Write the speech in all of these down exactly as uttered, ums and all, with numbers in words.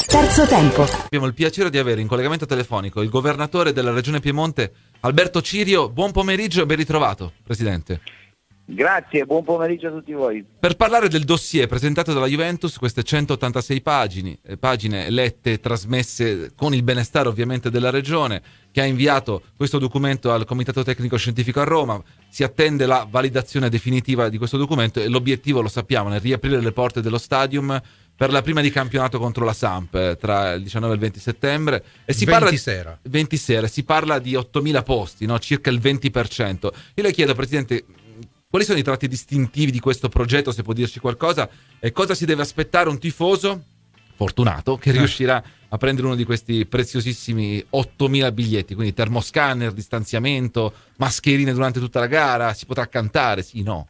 Terzo tempo. Abbiamo il piacere di avere in collegamento telefonico il governatore della regione Piemonte, Alberto Cirio. Buon pomeriggio e ben ritrovato, Presidente. Grazie, buon pomeriggio a tutti voi. Per parlare del dossier presentato dalla Juventus, queste centottantasei pagine, eh, pagine lette e trasmesse con il benestare ovviamente della regione, che ha inviato questo documento al Comitato Tecnico Scientifico a Roma. Si attende la validazione definitiva di questo documento e l'obiettivo, lo sappiamo, è riaprire le porte dello stadium per la prima di campionato contro la Samp eh, tra il diciannove e il venti settembre. E si venti parla sera. Di, venti sera, si parla di ottomila posti, no? Circa il venti per cento. Io le chiedo, Presidente, quali sono i tratti distintivi di questo progetto, se può dirci qualcosa, e cosa si deve aspettare un tifoso fortunato che riuscirà a prendere uno di questi preziosissimi ottomila biglietti, quindi termoscanner, distanziamento, mascherine durante tutta la gara, si potrà cantare, sì, no?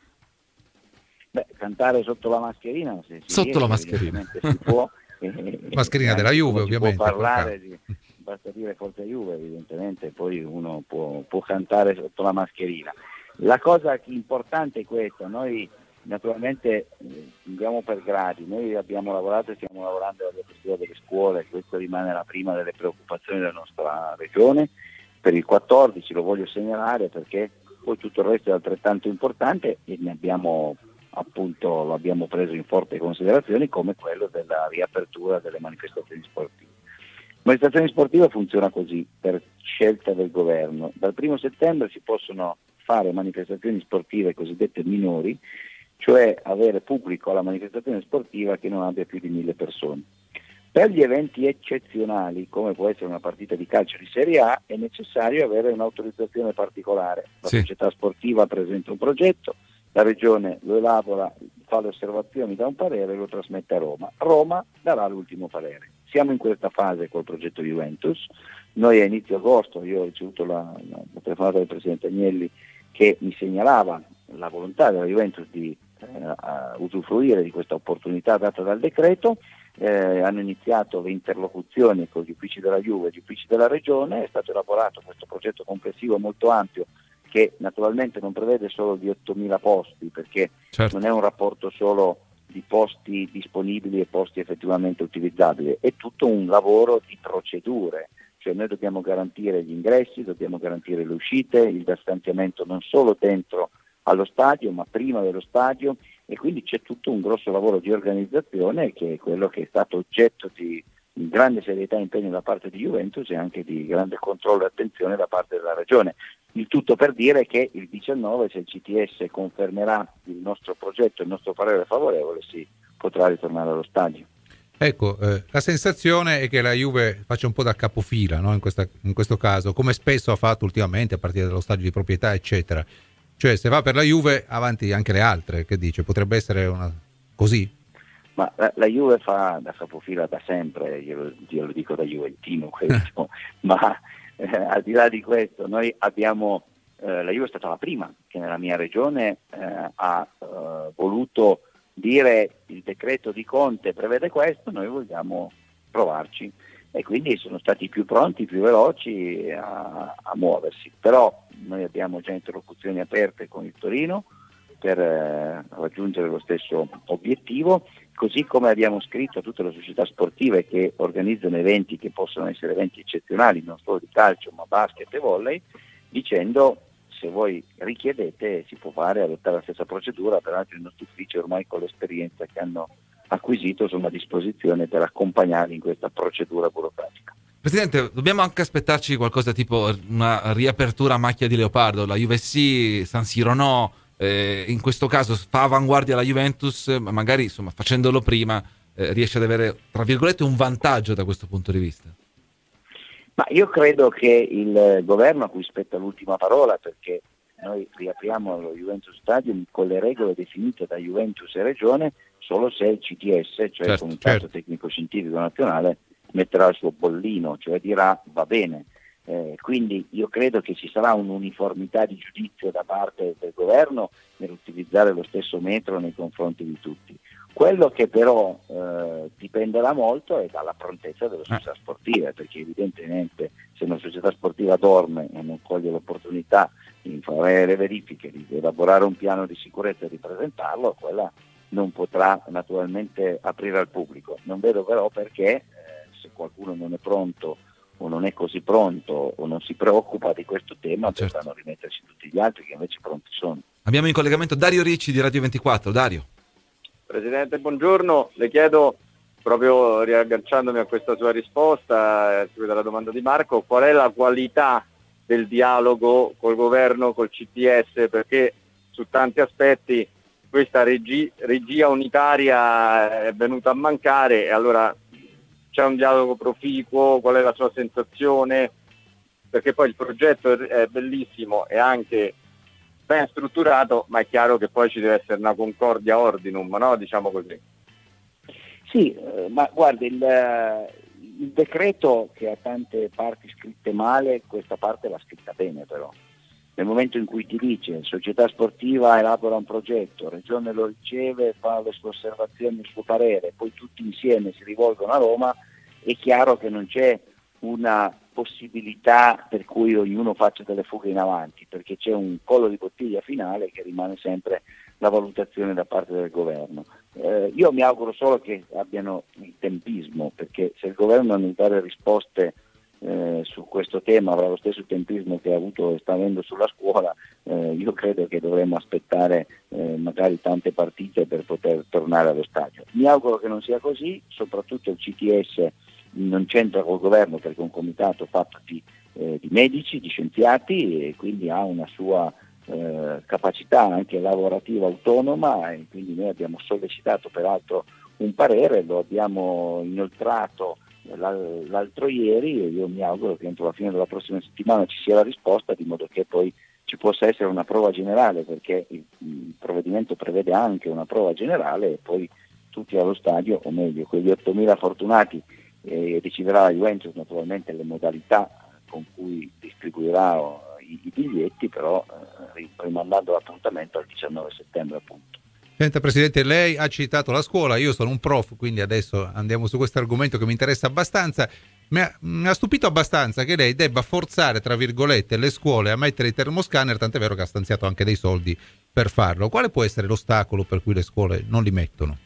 Beh, cantare sotto la mascherina, se si Sotto riesce, la mascherina. si può. Eh, Mascherina della Juve, ovviamente. Può parlare di, basta dire Forza Juve, evidentemente, poi uno può, può cantare sotto la mascherina. La cosa importante è questa: noi naturalmente eh, andiamo per gradi, noi abbiamo lavorato e stiamo lavorando alla riapertura delle scuole, questo rimane la prima delle preoccupazioni della nostra regione. Per il quattordici lo voglio segnalare perché poi tutto il resto è altrettanto importante e ne abbiamo appunto lo abbiamo preso in forte considerazione, come quello della riapertura delle manifestazioni sportive. La manifestazione sportiva funziona così, per scelta del governo. Dal primo settembre si possono fare manifestazioni sportive cosiddette minori, cioè avere pubblico alla manifestazione sportiva che non abbia più di mille persone. Per gli eventi eccezionali, come può essere una partita di calcio di Serie A, è necessario avere un'autorizzazione particolare. La Sì. società sportiva presenta un progetto, la regione lo elabora, fa le osservazioni, dà un parere e lo trasmette a Roma. Roma darà l'ultimo parere. Siamo in questa fase col progetto Juventus. Noi a inizio agosto, io ho ricevuto la, la, la telefonata del Presidente Agnelli che mi segnalava la volontà della Juventus di eh, usufruire di questa opportunità data dal decreto. Eh, hanno iniziato le interlocuzioni con gli uffici della Juve e gli uffici della Regione, è stato elaborato questo progetto complessivo molto ampio che naturalmente non prevede solo di ottomila posti, perché Certo. non è un rapporto solo di posti disponibili e posti effettivamente utilizzabili, è tutto un lavoro di procedure. Cioè noi dobbiamo garantire gli ingressi, dobbiamo garantire le uscite, il distanziamento non solo dentro allo stadio ma prima dello stadio, e quindi c'è tutto un grosso lavoro di organizzazione che è quello che è stato oggetto di grande serietà e impegno da parte di Juventus e anche di grande controllo e attenzione da parte della Regione. Il tutto per dire che il diciannove, se il C T S confermerà il nostro progetto, il nostro parere favorevole, si potrà ritornare allo stadio. Ecco, eh, la sensazione è che la Juve faccia un po' da capofila, no? in, questa, in questo caso, come spesso ha fatto ultimamente a partire dallo stadio di proprietà, eccetera. Cioè, se va per la Juve, avanti anche le altre, che dice? Potrebbe essere una così? Ma la, la Juve fa da capofila da sempre, io, io lo dico da juventino questo, ma eh, al di là di questo, noi abbiamo, eh, la Juve è stata la prima che nella mia regione eh, ha eh, voluto dire il decreto di Conte prevede questo, noi vogliamo provarci, e quindi sono stati i più pronti, i più veloci a, a muoversi. Però noi abbiamo già interlocuzioni aperte con il Torino per eh, raggiungere lo stesso obiettivo, così come abbiamo scritto a tutte le società sportive che organizzano eventi che possono essere eventi eccezionali, non solo di calcio ma basket e volley, dicendo: se voi richiedete si può fare, adottare la stessa procedura. Peraltro i nostri uffici ormai con l'esperienza che hanno acquisito sono a disposizione per accompagnarli in questa procedura burocratica. Presidente, dobbiamo anche aspettarci qualcosa tipo una riapertura a macchia di leopardo, la Juve sì, San Siro no, eh, in questo caso fa avanguardia la Juventus, ma magari insomma facendolo prima eh, riesce ad avere tra virgolette un vantaggio da questo punto di vista. Ma io credo che il governo a cui spetta l'ultima parola, perché noi riapriamo lo Juventus Stadium con le regole definite da Juventus e Regione solo se il C T S, cioè certo, il Comitato certo. Tecnico Scientifico Nazionale, metterà il suo bollino, cioè dirà va bene. Eh, quindi io credo che ci sarà un'uniformità di giudizio da parte del governo nell'utilizzare lo stesso metro nei confronti di tutti. Quello che però eh, dipenderà molto è dalla prontezza delle società sportive, perché evidentemente se una società sportiva dorme e non coglie l'opportunità di fare le verifiche, di elaborare un piano di sicurezza e di presentarlo, quella non potrà naturalmente aprire al pubblico. Non vedo però perché eh, se qualcuno non è pronto o non è così pronto o non si preoccupa di questo tema, certo, dovranno rimettersi tutti gli altri che invece pronti sono. Abbiamo in collegamento Dario Ricci di Radio ventiquattro. Dario. Presidente, buongiorno. Le chiedo, proprio riagganciandomi a questa sua risposta, eh, alla domanda di Marco, qual è la qualità del dialogo col governo, col C T S, perché su tanti aspetti questa regi- regia unitaria è venuta a mancare, e allora c'è un dialogo proficuo, qual è la sua sensazione? Perché poi il progetto è bellissimo e anche ben strutturato, ma è chiaro che poi ci deve essere una concordia ordinum, no? Diciamo così. Sì, eh, ma guardi, il, il decreto che ha tante parti scritte male, questa parte l'ha scritta bene però. Nel momento in cui ti dice società sportiva elabora un progetto, regione lo riceve, fa le sue osservazioni, il suo parere, poi tutti insieme si rivolgono a Roma, è chiaro che non c'è una possibilità per cui ognuno faccia delle fughe in avanti, perché c'è un collo di bottiglia finale che rimane sempre la valutazione da parte del governo. Eh, io mi auguro solo che abbiano il tempismo, perché se il governo non dà risposte Eh, su questo tema avrà lo stesso tempismo che ha avuto e sta avendo sulla scuola, eh, io credo che dovremmo aspettare eh, magari tante partite per poter tornare allo stadio. Mi auguro che non sia così, soprattutto il C T S non c'entra col governo perché è un comitato fatto di, eh, di medici, di scienziati, e quindi ha una sua eh, capacità anche lavorativa autonoma, e quindi noi abbiamo sollecitato peraltro un parere, lo abbiamo inoltrato l'altro ieri, e io mi auguro che entro la fine della prossima settimana ci sia la risposta, di modo che poi ci possa essere una prova generale, perché il, il provvedimento prevede anche una prova generale e poi tutti allo stadio, o meglio quegli ottomila fortunati, eh, deciderà la Juventus naturalmente le modalità con cui distribuirà i, i biglietti, però eh, rimandando l'appuntamento al diciannove settembre appunto. Senta Presidente, lei ha citato la scuola, io sono un prof, quindi adesso andiamo su questo argomento che mi interessa abbastanza. Mi ha, mi ha stupito abbastanza che lei debba forzare, tra virgolette, le scuole a mettere i termoscanner, tant'è vero che ha stanziato anche dei soldi per farlo. Quale può essere l'ostacolo per cui le scuole non li mettono?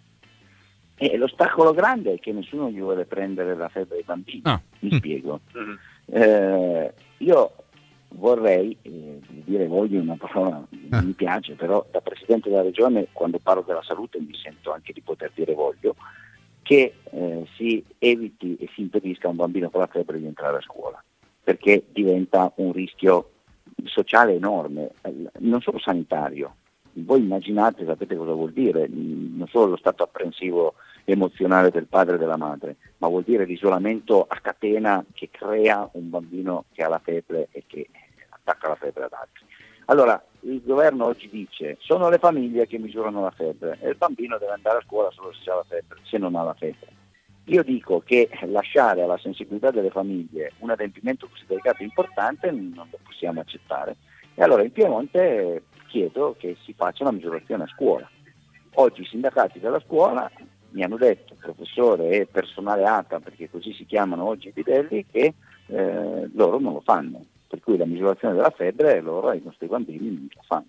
Eh, l'ostacolo grande è che nessuno gli vuole prendere la febbre ai bambini, ah. mi mm. spiego. Mm. Eh, io vorrei eh, dire voglio una parola, ah. mi piace, però da Presidente della Regione quando parlo della salute mi sento anche di poter dire voglio che eh, si eviti e si impedisca a un bambino con la febbre di entrare a scuola, perché diventa un rischio sociale enorme, non solo sanitario. Voi immaginate, sapete cosa vuol dire, non solo lo stato apprensivo emozionale del padre e della madre, ma vuol dire l'isolamento a catena che crea un bambino che ha la febbre e che attacca la febbre ad altri. Allora, il governo oggi dice sono le famiglie che misurano la febbre e il bambino deve andare a scuola solo se ha la febbre, se non ha la febbre. Io dico che lasciare alla sensibilità delle famiglie un adempimento così delicato e importante non lo possiamo accettare. E allora in Piemonte chiedo che si faccia una misurazione a scuola. Oggi i sindacati della scuola mi hanno detto, professore e personale A T A, perché così si chiamano oggi i bidelli, che eh, loro non lo fanno, per cui la misurazione della febbre loro ai nostri bambini non la fanno.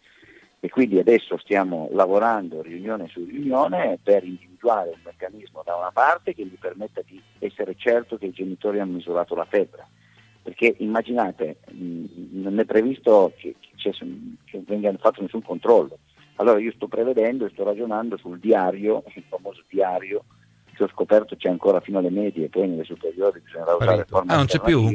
E quindi adesso stiamo lavorando riunione su riunione per individuare un meccanismo da una parte che gli permetta di essere certo che i genitori hanno misurato la febbre. Perché immaginate, mh, non è previsto che, che, che venga fatto nessun controllo. Allora io sto prevedendo e sto ragionando sul diario, il famoso diario, che ho scoperto c'è ancora fino alle medie, poi nelle superiori bisognerà usare forme ah, non c'è più?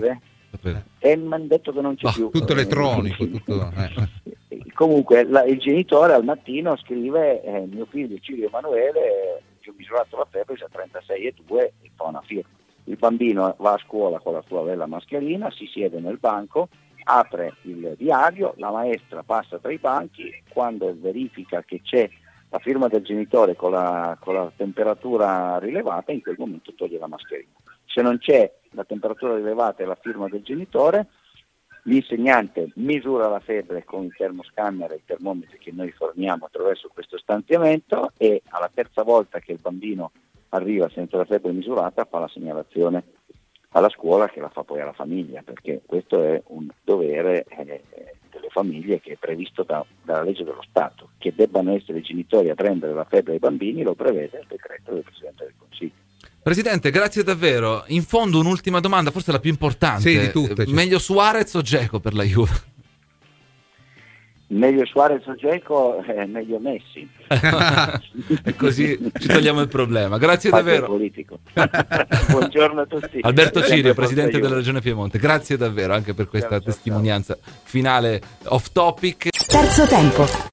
E mi hanno detto che non c'è oh, più. Tutto elettronico. tutto, eh. Comunque la, il genitore al mattino scrive eh, mio figlio Cirio Emanuele, che ho misurato la febbre, c'è trentasei e due e fa una firma. Il bambino va a scuola con la sua bella mascherina, si siede nel banco, apre il diario, la maestra passa tra i banchi, quando verifica che c'è la firma del genitore con la, con la temperatura rilevata, in quel momento toglie la mascherina. Se non c'è la temperatura rilevata e la firma del genitore, l'insegnante misura la febbre con il termoscanner e i termometri che noi forniamo attraverso questo stanziamento, e alla terza volta che il bambino arriva senza la febbre misurata fa la segnalazione alla scuola, che la fa poi alla famiglia, perché questo è un dovere eh, delle famiglie che è previsto da, dalla legge dello Stato. Che debbano essere i genitori a prendere la febbre ai bambini lo prevede il decreto del Presidente del Consiglio. Presidente, grazie davvero. In fondo un'ultima domanda, forse la più importante. Sì, di tutte. Meglio Suarez o Dzeko per la Juve? Meglio Suarez o Dzeko, eh, meglio Messi. E così ci togliamo il problema. Grazie Fatto davvero. Politico. Buongiorno a tutti. Alberto Cirio, Sempre presidente Forza della Regione Piemonte. Grazie davvero anche per questa Ciao, ciao, testimonianza finale off topic. Terzo tempo.